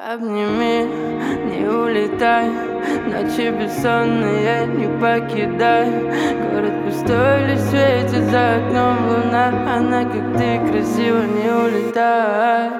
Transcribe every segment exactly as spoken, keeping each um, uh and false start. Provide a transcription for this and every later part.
Обними, не улетай, ночи бессонные не покидай. Город пустой, лишь светит за окном луна. Она, как ты, красиво, не улетай.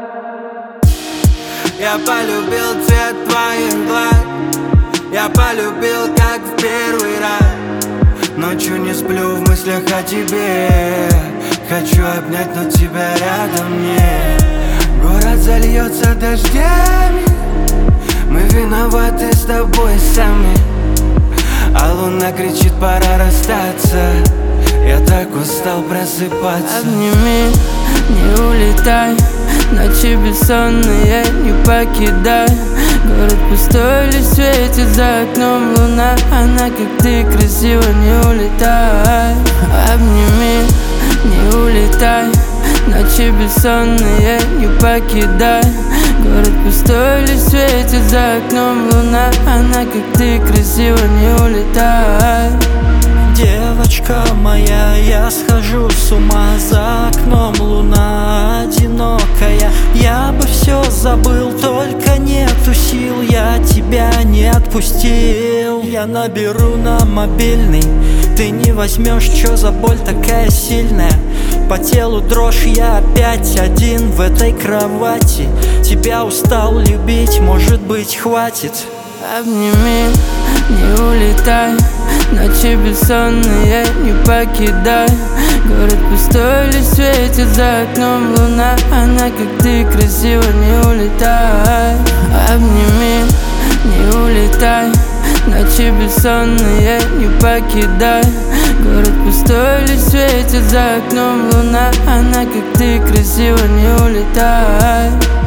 Я полюбил цвет твоих глаз, я полюбил, как в первый раз. Ночью не сплю в мыслях о тебе, хочу обнять, но тебя рядом нет. Город зальется дождями, мы виноваты с тобой сами. А луна кричит, пора расстаться, я так устал просыпаться. Обними, не улетай, ночи бессонные не покидай. Город пустой, лишь светит за окном луна. Она, как ты, красиво, не улетай. Обними, не улетай, ночи бессонные не покидай. Город пустой, лишь светит за окном луна. Она, как ты, красиво, не улетай. Девочка моя, я схожу с ума, за окном луна одинокая. Я бы все забыл, только нету сил, я тебя не отпустил. Я наберу на мобильный, ты не возьмешь, чё за боль такая сильная? По телу дрожь, я опять один в этой кровати. Тебя устал любить, может быть, хватит. Обними, не улетай, ночи бессонные не покидай. Город пустой, лишь светит за окном луна. Она, как ты, красиво, не улетай. Обними, не улетай, ночи бессонные не покидай. Город пустой, лишь светит за окном луна. Она, как ты, красиво, не улетай.